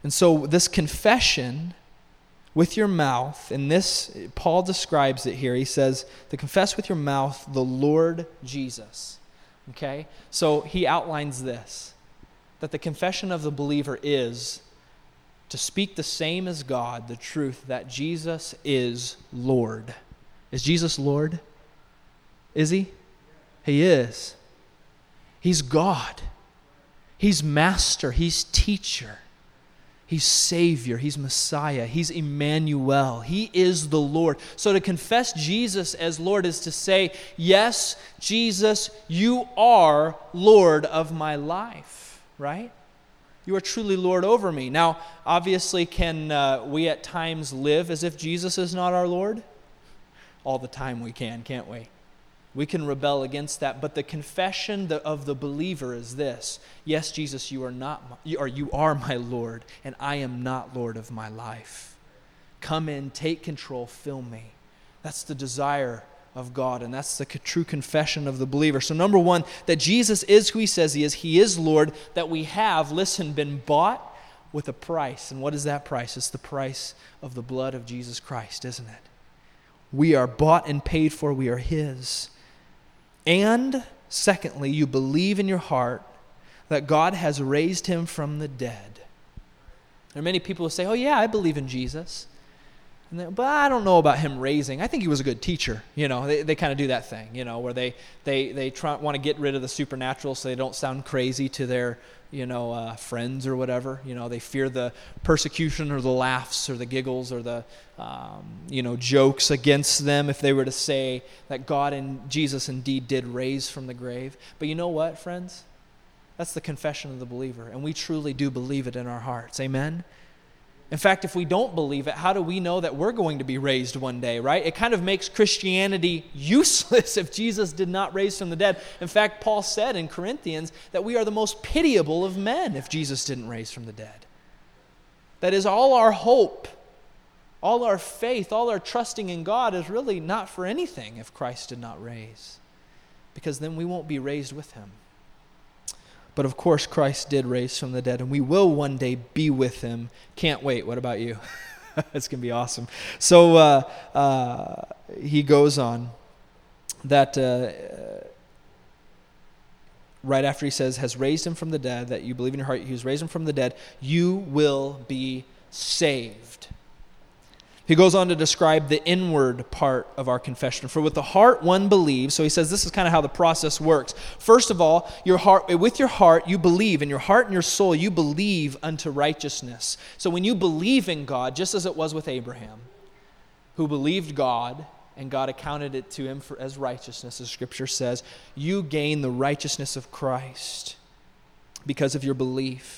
And so this confession with your mouth, and this, Paul describes it here. He says, to confess with your mouth the Lord Jesus. Okay? So he outlines this, that the confession of the believer is to speak the same as God, the truth that Jesus is Lord. Is Jesus Lord? Is he? He is. He's God. He's master. He's teacher. He's Savior. He's Messiah. He's Emmanuel. He is the Lord. So to confess Jesus as Lord is to say, yes, Jesus, you are Lord of my life, right? You are truly Lord over me. Now, obviously, can we at times live as if Jesus is not our Lord? All the time we can, can't we? We can rebel against that, but the confession of the believer is this: yes, Jesus, you are my Lord, and I am not Lord of my life. Come in, take control, fill me. That's the desire of God, and that's the true confession of the believer. So number one, that Jesus is who he says he is. He is Lord, that we have, listen, been bought with a price. And what is that price? It's the price of the blood of Jesus Christ, isn't it? We are bought and paid for. We are his. And secondly, you believe in your heart that God has raised him from the dead. There are many people who say, oh yeah, I believe in Jesus. But I don't know about him raising. I think he was a good teacher. You know, they kind of do that thing, you know, where they want to get rid of the supernatural so they don't sound crazy to their, friends or whatever. You know, they fear the persecution or the laughs or the giggles or the, jokes against them if they were to say that God and Jesus indeed did raise from the grave. But you know what, friends? That's the confession of the believer, and we truly do believe it in our hearts. Amen? In fact, if we don't believe it, how do we know that we're going to be raised one day, right? It kind of makes Christianity useless if Jesus did not raise from the dead. In fact, Paul said in Corinthians that we are the most pitiable of men if Jesus didn't raise from the dead. That is, all our hope, all our faith, all our trusting in God is really not for anything if Christ did not raise, because then we won't be raised with him. But of course, Christ did raise from the dead, and we will one day be with him. Can't wait. What about you? It's going to be awesome. So he goes on that right after he says, has raised him from the dead, that you believe in your heart he has raised him from the dead, you will be saved. He goes on to describe the inward part of our confession. For with the heart one believes. So he says this is kind of how the process works. First of all, with your heart you believe. In your heart and your soul you believe unto righteousness. So when you believe in God, just as it was with Abraham, who believed God, and God accounted it to him as righteousness, as Scripture says, you gain the righteousness of Christ because of your belief.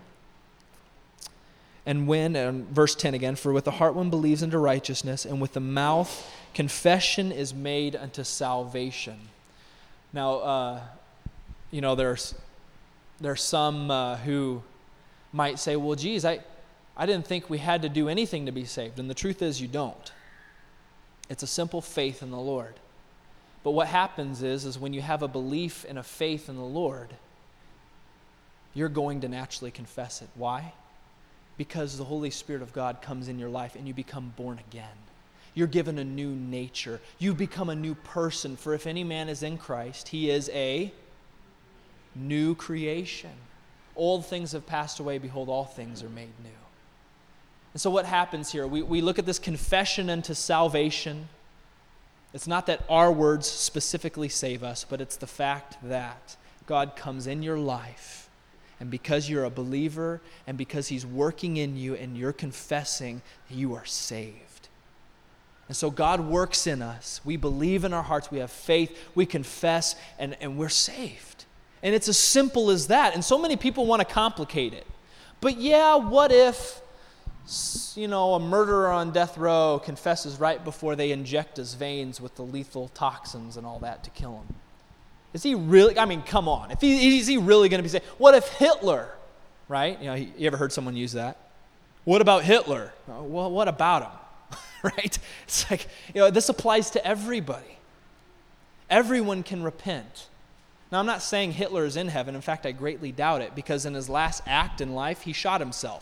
And verse 10 again, for with the heart one believes unto righteousness, and with the mouth confession is made unto salvation. Now, there's some who might say, well, geez, I didn't think we had to do anything to be saved. And the truth is you don't. It's a simple faith in the Lord. But what happens is when you have a belief and a faith in the Lord, you're going to naturally confess it. Why? Because the Holy Spirit of God comes in your life and you become born again. You're given a new nature. You become a new person. For if any man is in Christ, he is a new creation. Old things have passed away. Behold, all things are made new. And so what happens here? We look at this confession unto salvation. It's not that our words specifically save us, but it's the fact that God comes in your life. And because you're a believer and because he's working in you and you're confessing, you are saved. And so God works in us. We believe in our hearts. We have faith. We confess and we're saved. And it's as simple as that. And so many people want to complicate it. But yeah, what if, a murderer on death row confesses right before they inject his veins with the lethal toxins and all that to kill him? Is he really, come on. Is he really going to be saved? What if Hitler, right? You ever heard someone use that? What about Hitler? Well, what about him? Right? It's like, this applies to everybody. Everyone can repent. Now, I'm not saying Hitler is in heaven. In fact, I greatly doubt it, because in his last act in life, he shot himself.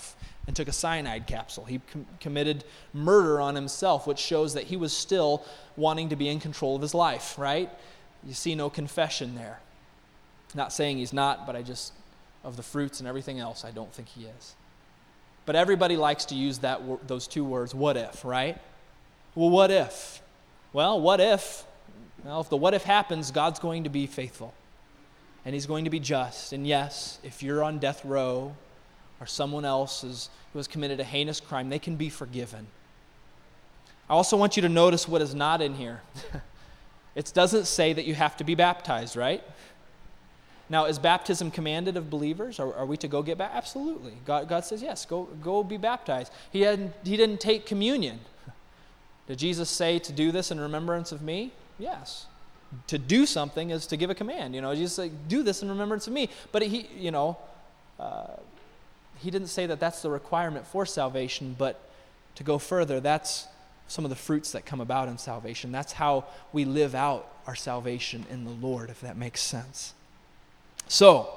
and took a cyanide capsule. He committed murder on himself, which shows that he was still wanting to be in control of his life, right? You see no confession there. Not saying he's not, but of the fruits and everything else, I don't think he is. But everybody likes to use those two words, what if, right? Well, what if? Well, what if? Well, if the what if happens, God's going to be faithful. And he's going to be just. And yes, if you're on death row or someone else who has committed a heinous crime, they can be forgiven. I also want you to notice what is not in here. It doesn't say that you have to be baptized, right? Now, is baptism commanded of believers? Are we to go get baptized? Absolutely. God says, yes, go be baptized. He didn't take communion. Did Jesus say to do this in remembrance of me? Yes. To do something is to give a command. Jesus said, do this in remembrance of me. But he didn't say that that's the requirement for salvation, but to go further, that's some of the fruits that come about in salvation. That's how we live out our salvation in the Lord, if that makes sense. So,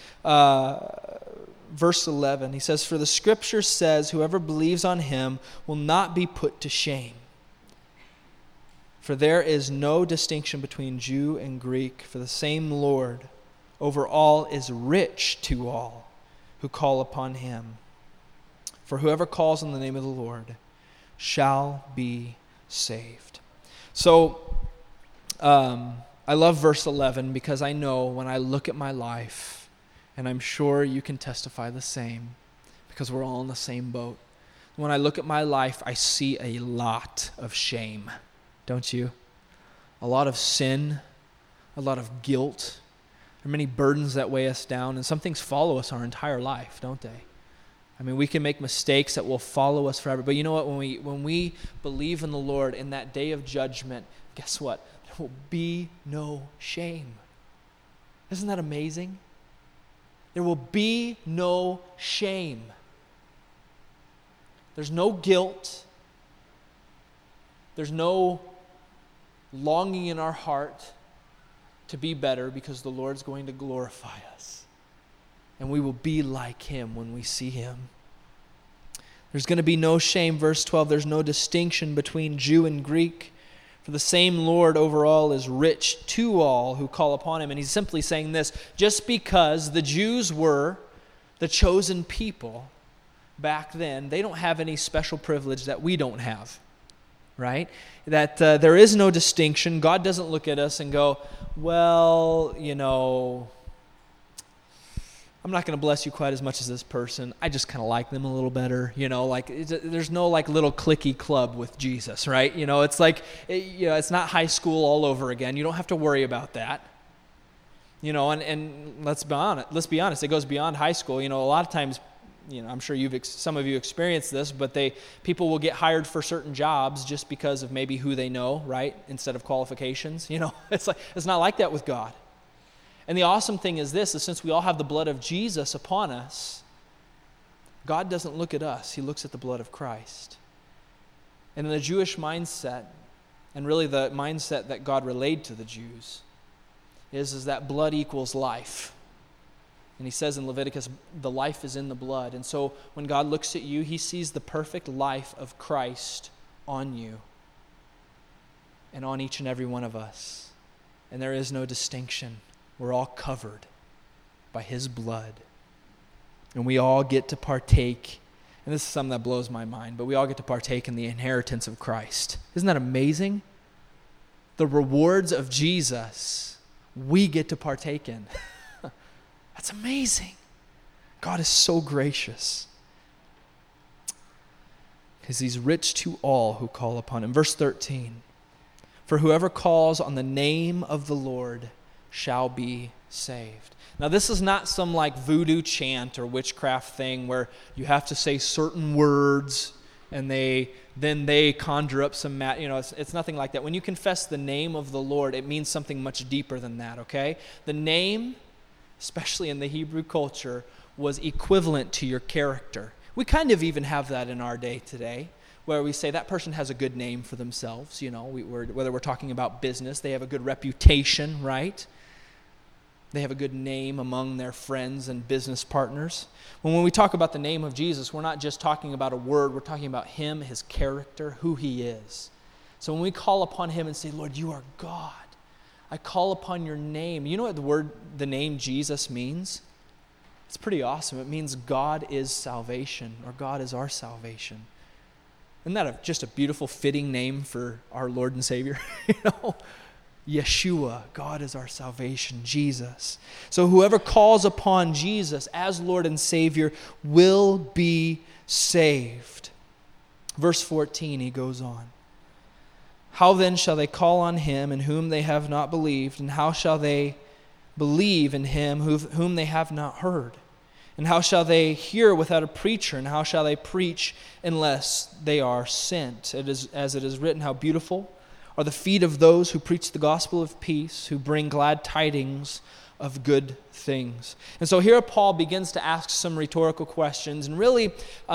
verse 11, he says, "For the scripture says, whoever believes on him will not be put to shame. For there is no distinction between Jew and Greek, for the same Lord over all is rich to all who call upon him. For whoever calls on the name of the Lord shall be saved." So, I love verse 11 because I know when I look at my life, and I'm sure you can testify the same because we're all in the same boat. When I look at my life, I see a lot of shame, don't you? A lot of sin, a lot of guilt. There are many burdens that weigh us down, and some things follow us our entire life, don't they? I mean, we can make mistakes that will follow us forever. But you know what? When we believe in the Lord in that day of judgment, guess what? There will be no shame. Isn't that amazing? There will be no shame. There's no guilt. There's no longing in our heart to be better because the Lord's going to glorify us. And we will be like him when we see him. There's going to be no shame. Verse 12, there's no distinction between Jew and Greek. For the same Lord over all is rich to all who call upon him. And he's simply saying this, just because the Jews were the chosen people back then, they don't have any special privilege that we don't have, right? That there is no distinction. God doesn't look at us and go, well, I'm not going to bless you quite as much as this person. I just kind of like them a little better. There's no little cliquey club with Jesus, right? It's it's not high school all over again. You don't have to worry about that. And let's be honest. It goes beyond high school. A lot of times, I'm sure some of you experienced this, but people will get hired for certain jobs just because of maybe who they know, right? Instead of qualifications. It's not like that with God. And the awesome thing is this, is since we all have the blood of Jesus upon us, God doesn't look at us. He looks at the blood of Christ. And in the Jewish mindset, and really the mindset that God relayed to the Jews, is that blood equals life. And he says in Leviticus, the life is in the blood. And so when God looks at you, he sees the perfect life of Christ on you and on each and every one of us. And there is no distinction. We're all covered by his blood. And we all get to partake, and this is something that blows my mind, but we all get to partake in the inheritance of Christ. Isn't that amazing? The rewards of Jesus, we get to partake in. That's amazing. God is so gracious. Because he's rich to all who call upon him. Verse 13, for whoever calls on the name of the Lord shall be saved. Now, this is not some voodoo chant or witchcraft thing where you have to say certain words and then they conjure up some it's nothing like that. When you confess the name of the Lord, it means something much deeper than that, okay? The name, especially in the Hebrew culture, was equivalent to your character. We kind of even have that in our day today, where we say that person has a good name for themselves, whether we're talking about business, they have a good reputation, right? They have a good name among their friends and business partners. When we talk about the name of Jesus, we're not just talking about a word. We're talking about him, his character, who he is. So when we call upon him and say, Lord, you are God, I call upon your name. You know what the name Jesus means? It's pretty awesome. It means God is salvation, or God is our salvation. Isn't that just a beautiful, fitting name for our Lord and Savior? Yeshua, God is our salvation, Jesus. So whoever calls upon Jesus as Lord and Savior will be saved. Verse 14, he goes on. How then shall they call on him in whom they have not believed? And how shall they believe in him whom they have not heard? And how shall they hear without a preacher? And how shall they preach unless they are sent? It is, as it is written, how beautiful are the feet of those who preach the gospel of peace, who bring glad tidings of good things. And so here Paul begins to ask some rhetorical questions. And really,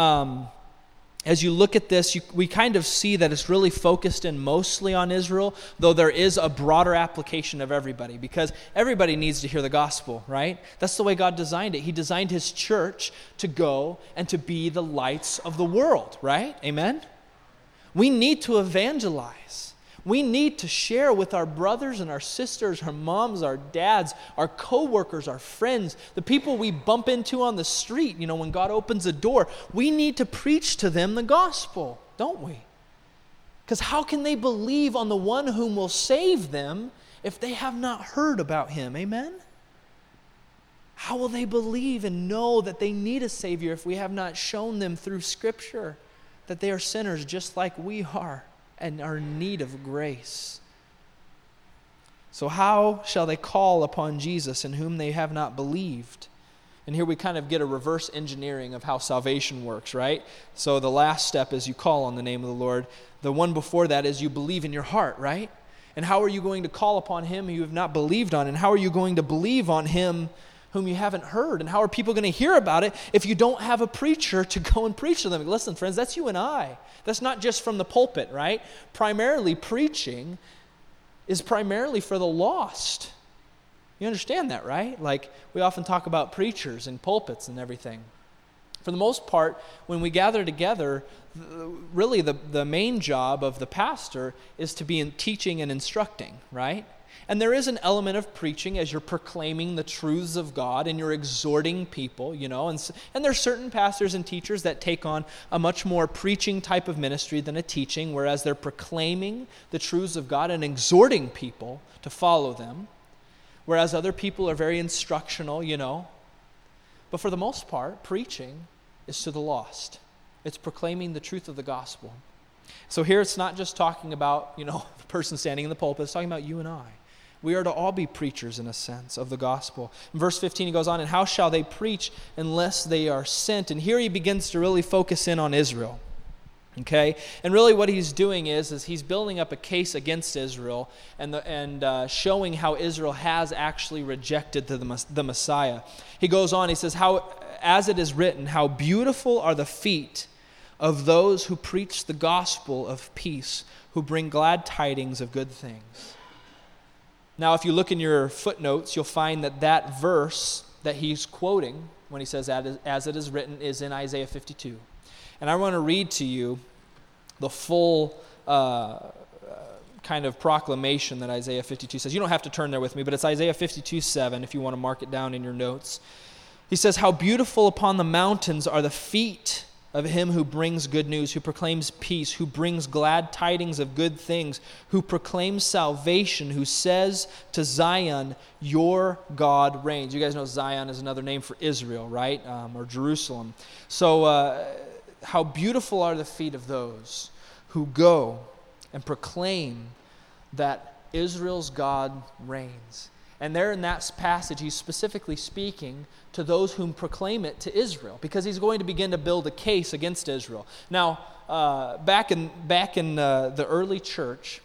as you look at this, we kind of see that it's really focused in mostly on Israel, though there is a broader application of everybody, because everybody needs to hear the gospel, right? That's the way God designed it. He designed his church to go and to be the lights of the world, right? Amen? We need to evangelize. We need to share with our brothers and our sisters, our moms, our dads, our co-workers, our friends, the people we bump into on the street, when God opens a door. We need to preach to them the gospel, don't we? Because how can they believe on the one whom will save them if they have not heard about him? Amen? How will they believe and know that they need a Savior if we have not shown them through Scripture that they are sinners just like we are and are in need of grace? So how shall they call upon Jesus in whom they have not believed? And here we kind of get a reverse engineering of how salvation works, right? So the last step is you call on the name of the Lord. The one before that is you believe in your heart, right? And how are you going to call upon him who you have not believed on? And how are you going to believe on him whom you haven't heard? And how are people going to hear about it if you don't have a preacher to go and preach to them? Listen, friends, that's you and I. That's not just from the pulpit, right? Primarily, preaching is primarily for the lost. You understand that, right? Like, we often talk about preachers and pulpits and everything. For the most part, when we gather together, really the main job of the pastor is to be in teaching and instructing, right? And there is an element of preaching as you're proclaiming the truths of God and you're exhorting people, and there's certain pastors and teachers that take on a much more preaching type of ministry than a teaching, whereas they're proclaiming the truths of God and exhorting people to follow them, whereas other people are very instructional, But for the most part, preaching is to the lost. It's proclaiming the truth of the gospel. So here it's not just talking about, the person standing in the pulpit, it's talking about you and I. We are to all be preachers in a sense of the gospel. In verse 15 he goes on, and how shall they preach unless they are sent? And here he begins to really focus in on Israel. Okay? And really what he's doing is he's building up a case against Israel and showing how Israel has actually rejected the Messiah. He goes on, he says, as it is written, how beautiful are the feet of those who preach the gospel of peace, who bring glad tidings of good things. Now, if you look in your footnotes, you'll find that verse that he's quoting when he says, as it is written, is in Isaiah 52. And I want to read to you the full kind of proclamation that Isaiah 52 says. You don't have to turn there with me, but it's Isaiah 52:7 if you want to mark it down in your notes. He says, how beautiful upon the mountains are the feet of him who brings good news, who proclaims peace, who brings glad tidings of good things, who proclaims salvation, who says to Zion, your God reigns. You guys know Zion is another name for Israel, right? Or Jerusalem. So how beautiful are the feet of those who go and proclaim that Israel's God reigns. And there in that passage, he's specifically speaking to those whom proclaim it to Israel, because he's going to begin to build a case against Israel. Now, back in the early church,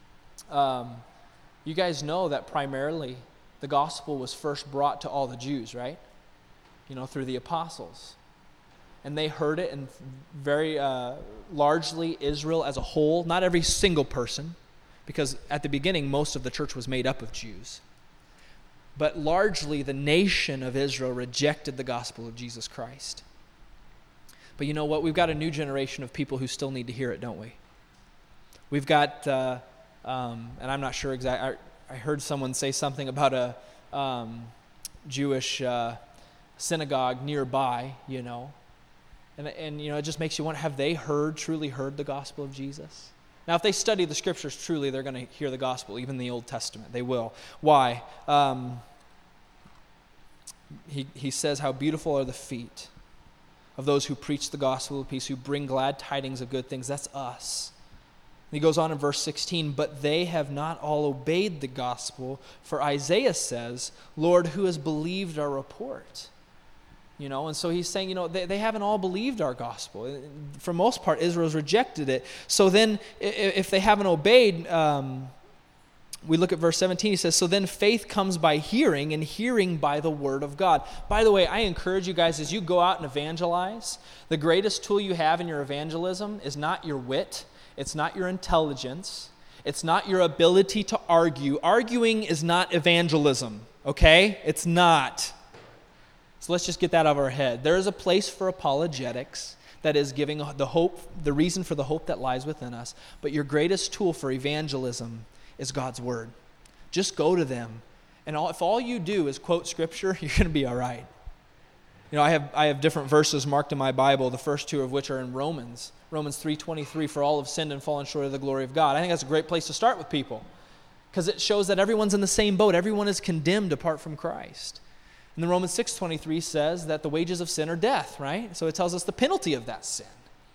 you guys know that primarily the gospel was first brought to all the Jews, right? Through the apostles. And they heard it, and very largely Israel as a whole, not every single person, because at the beginning most of the church was made up of Jews. But largely, the nation of Israel rejected the gospel of Jesus Christ. But you know what? We've got a new generation of people who still need to hear it, don't we? We've got, and I'm not sure exactly, I heard someone say something about a Jewish synagogue nearby, you know. And you know, it just makes you wonder, have they truly heard the gospel of Jesus? Now, if they study the scriptures truly, they're going to hear the gospel, even the Old Testament. They will. Why? He says, how beautiful are the feet of those who preach the gospel of peace, who bring glad tidings of good things. That's us. And he goes on in verse 16, but they have not all obeyed the gospel, for Isaiah says, Lord, who has believed our report? You know, and so he's saying, you know, they haven't all believed our gospel. For most part, Israel's rejected it. So then, if they haven't obeyed, we look at verse 17. He says, so then faith comes by hearing, and hearing by the word of God. By the way, I encourage you guys, as you go out and evangelize, the greatest tool you have in your evangelism is not your wit. It's not your intelligence. It's not your ability to argue. Arguing is not evangelism, okay? It's not. So let's just get that out of our head. There is a place for apologetics that is giving the hope, the reason for the hope that lies within us. But your greatest tool for evangelism is God's word. Just go to them. And if all you do is quote scripture, you're going to be all right. You know, I have different verses marked in my Bible, the first two of which are in Romans. Romans 3:23, for all have sinned and fallen short of the glory of God. I think that's a great place to start with people, because it shows that everyone's in the same boat. Everyone is condemned apart from Christ. And then Romans 6:23 says that the wages of sin are death, right? So it tells us the penalty of that sin.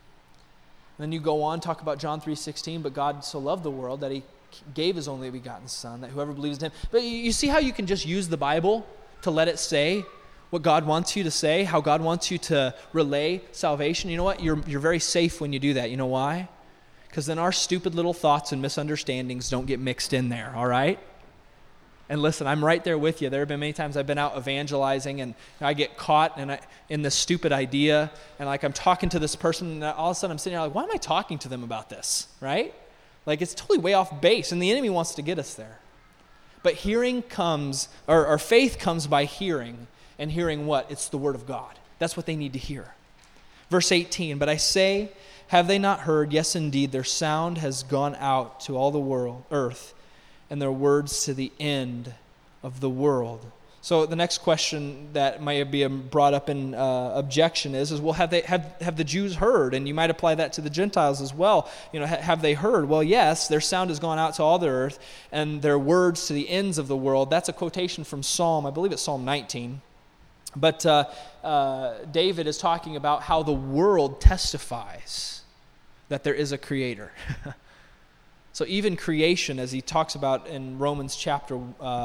And then you go on, talk about John 3:16, but God so loved the world that he gave his only begotten Son, that whoever believes in him. But you see how you can just use the Bible to let it say what God wants you to say, how God wants you to relay salvation? You know what? You're very safe when you do that. You know why? Because then our stupid little thoughts and misunderstandings don't get mixed in there, all right? And listen, I'm right there with you. There have been many times I've been out evangelizing and I get caught in this stupid idea, and like I'm talking to this person, and all of a sudden I'm sitting there like, why am I talking to them about this, right? Like it's totally way off base, and the enemy wants to get us there. But hearing comes, or faith comes by hearing, and hearing what? It's the word of God. That's what they need to hear. Verse 18, but I say, have they not heard? Yes, indeed, their sound has gone out to all the earth, and their words to the end of the world. So the next question that might be brought up in objection is well, have the Jews heard? And you might apply that to the Gentiles as well. You know, have they heard? Well, yes, their sound has gone out to all the earth, and their words to the ends of the world. That's a quotation from Psalm, I believe it's Psalm 19. But David is talking about how the world testifies that there is a creator. So even creation, as he talks about in Romans chapter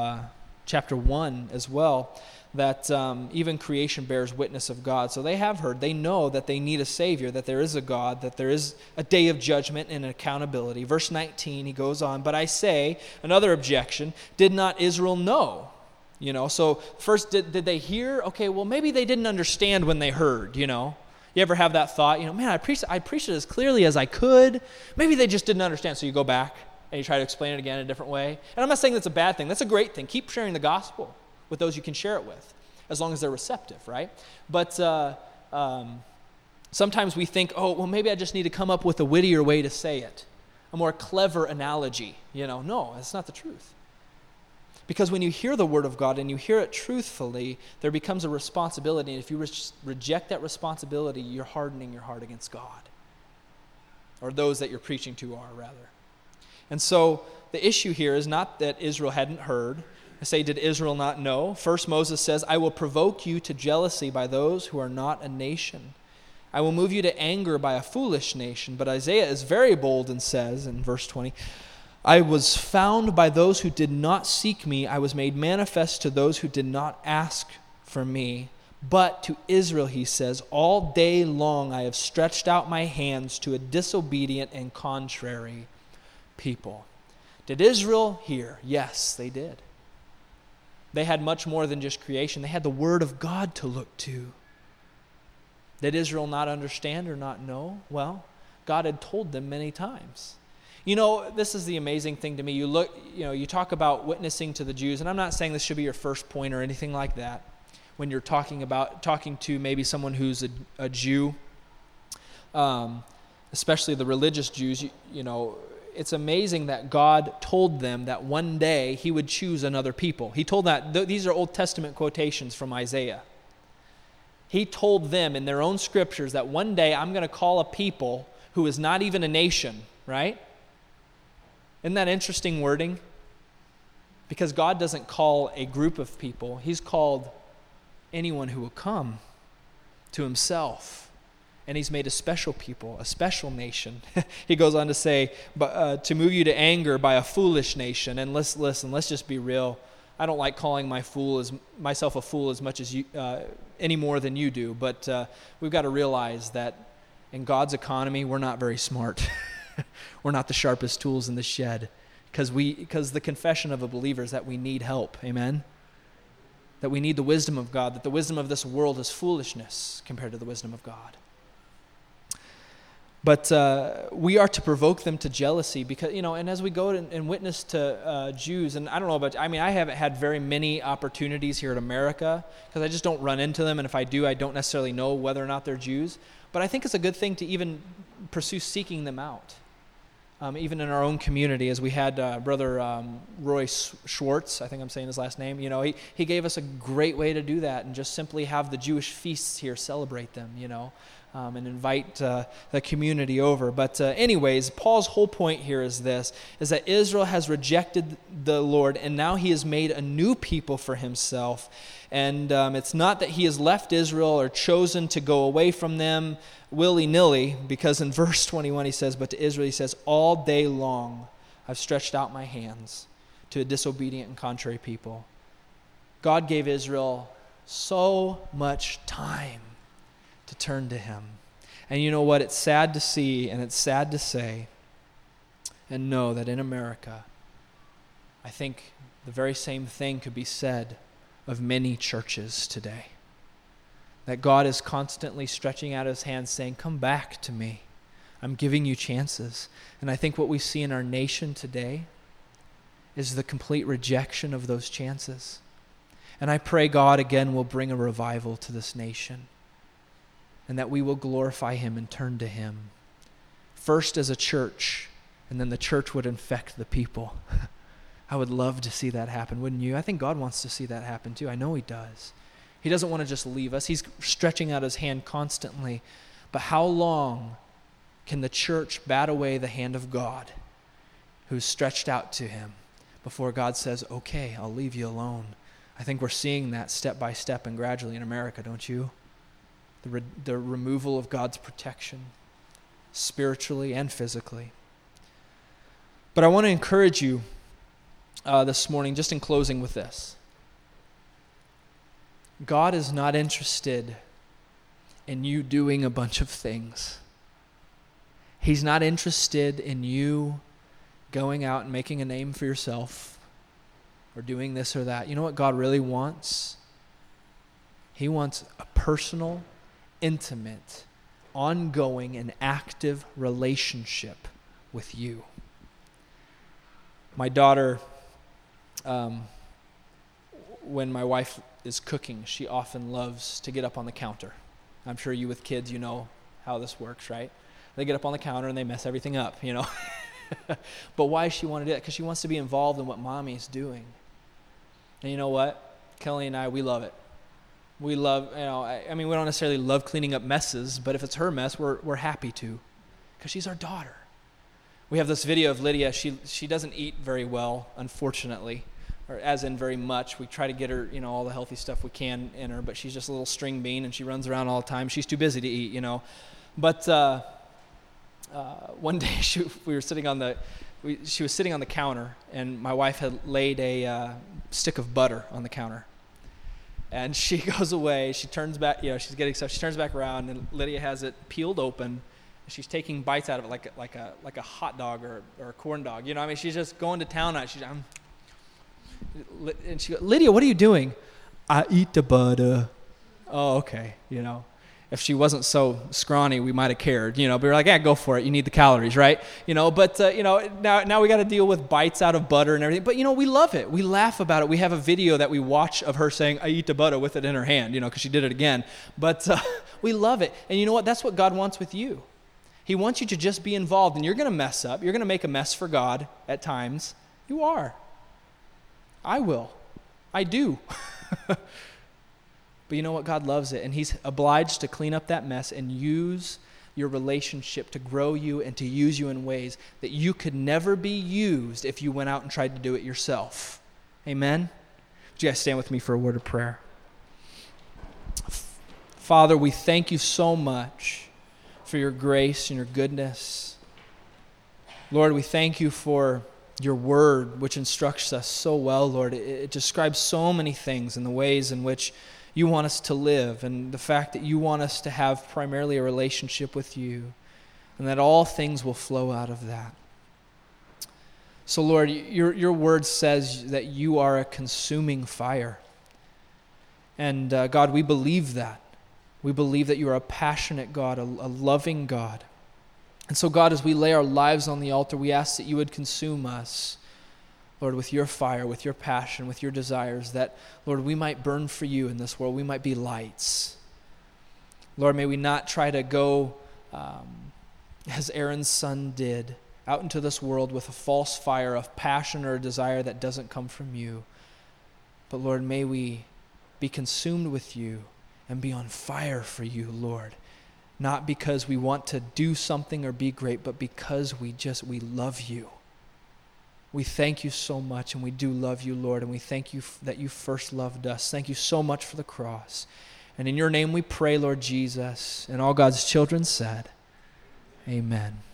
1 as well, that even creation bears witness of God. So they have heard. They know that they need a Savior, that there is a God, that there is a day of judgment and accountability. Verse 19, he goes on, but I say, another objection, did not Israel know? You know, so first, did they hear? Okay, well, maybe they didn't understand when they heard, you know. You ever have that thought, you know, man, I preached it as clearly as I could. Maybe they just didn't understand. So you go back and you try to explain it again in a different way. And I'm not saying that's a bad thing. That's a great thing. Keep sharing the gospel with those you can share it with, as long as they're receptive, right? But sometimes we think, oh, well, maybe I just need to come up with a wittier way to say it, a more clever analogy. You know, no, that's not the truth. Because when you hear the word of God and you hear it truthfully, there becomes a responsibility. And if you reject that responsibility, you're hardening your heart against God. Or those that you're preaching to are, rather. And so the issue here is not that Israel hadn't heard. I say, did Israel not know? First, Moses says, I will provoke you to jealousy by those who are not a nation. I will move you to anger by a foolish nation. But Isaiah is very bold and says in verse 20, I was found by those who did not seek me. I was made manifest to those who did not ask for me. But to Israel, he says, all day long I have stretched out my hands to a disobedient and contrary people. Did Israel hear? Yes, they did. They had much more than just creation. They had the word of God to look to. Did Israel not understand or not know? Well, God had told them many times. You know, this is the amazing thing to me. You talk about witnessing to the Jews, and I'm not saying this should be your first point or anything like that. When you're talking to maybe someone who's a Jew, especially the religious Jews, it's amazing that God told them that one day he would choose another people. He told that, these are Old Testament quotations from Isaiah. He told them in their own scriptures that one day I'm going to call a people who is not even a nation, right? Isn't that interesting wording? Because God doesn't call a group of people. He's called anyone who will come to himself. And he's made a special people, a special nation. He goes on to say, to move you to anger by a foolish nation. And let's just be real. I don't like calling myself a fool as much as you, any more than you do. But we've got to realize that in God's economy, we're not very smart. We're not the sharpest tools in the shed. Because the confession of a believer is that we need help. Amen? That we need the wisdom of God. That the wisdom of this world is foolishness compared to the wisdom of God. But we are to provoke them to jealousy because, and as we go and witness to Jews, and I don't know about, I haven't had very many opportunities here in America because I just don't run into them. And if I do, I don't necessarily know whether or not they're Jews. But I think it's a good thing to even pursue seeking them out. Even in our own community, as we had Brother Roy Schwartz, I think I'm saying his last name, he gave us a great way to do that and just simply have the Jewish feasts here, celebrate them, and invite the community over. But anyways, Paul's whole point here is that Israel has rejected the Lord, and now he has made a new people for himself. And it's not that he has left Israel or chosen to go away from them willy-nilly, because in verse 21 he says, but to Israel he says, all day long I've stretched out my hands to a disobedient and contrary people. God gave Israel so much time to turn to him. And you know what? It's sad to see and it's sad to say and know that in America, I think the very same thing could be said of many churches today. That God is constantly stretching out his hands saying, come back to me. I'm giving you chances. And I think what we see in our nation today is the complete rejection of those chances. And I pray God again will bring a revival to this nation. And that we will glorify him and turn to him. First as a church, and then the church would infect the people. I would love to see that happen, wouldn't you? I think God wants to see that happen too. I know he does. He doesn't want to just leave us. He's stretching out his hand constantly. But how long can the church bat away the hand of God who's stretched out to him before God says, okay, I'll leave you alone? I think we're seeing that step by step and gradually in America, don't you? The removal of God's protection, spiritually and physically. But I want to encourage you this morning, just in closing with this. God is not interested in you doing a bunch of things. He's not interested in you going out and making a name for yourself or doing this or that. You know what God really wants? He wants a personal, intimate, ongoing, and active relationship with you. My daughter, when my wife is cooking, she often loves to get up on the counter. I'm sure you with kids, you know how this works, right? They get up on the counter and they mess everything up, But why does she want to do that? Because she wants to be involved in what mommy's doing. And you know what? Kelly and I, we love it. We love, we don't necessarily love cleaning up messes, but if it's her mess, we're happy to, because she's our daughter. We have this video of Lydia. She doesn't eat very well, unfortunately, or as in very much. We try to get her, all the healthy stuff we can in her, but she's just a little string bean, and she runs around all the time. She's too busy to eat, But one day she was sitting on the counter, and my wife had laid a stick of butter on the counter. And she goes away. She turns back. She's getting stuff. She turns back around, and Lydia has it peeled open. And she's taking bites out of it like a hot dog or a corn dog. She's just going to town on it. And she goes, Lydia, what are you doing? I eat the butter. Oh, okay. If she wasn't so scrawny, we might have cared, but we're like, yeah, go for it. You need the calories, right? But now we got to deal with bites out of butter and everything. But, we love it. We laugh about it. We have a video that we watch of her saying, I eat the butter with it in her hand, because she did it again. But we love it. And you know what? That's what God wants with you. He wants you to just be involved. And you're going to mess up. You're going to make a mess for God at times. You are. I will. I do. But you know what? God loves it, and he's obliged to clean up that mess and use your relationship to grow you and to use you in ways that you could never be used if you went out and tried to do it yourself. Amen? Would you guys stand with me for a word of prayer? Father, we thank you so much for your grace and your goodness. Lord, we thank you for your word, which instructs us so well, Lord. It describes so many things in the ways in which you want us to live, and the fact that you want us to have primarily a relationship with you, and that all things will flow out of that. So, Lord, your word says that you are a consuming fire. And God, we believe that. We believe that you are a passionate God, a loving God. And so, God, as we lay our lives on the altar, we ask that you would consume us, Lord, with your fire, with your passion, with your desires, that, Lord, we might burn for you in this world. We might be lights. Lord, may we not try to go as Aaron's son did, out into this world with a false fire of passion or a desire that doesn't come from you. But, Lord, may we be consumed with you and be on fire for you, Lord. Not because we want to do something or be great, but because we love you. We thank you so much, and we do love you, Lord, and we thank you that you first loved us. Thank you so much for the cross. And in your name we pray, Lord Jesus, and all God's children said, amen.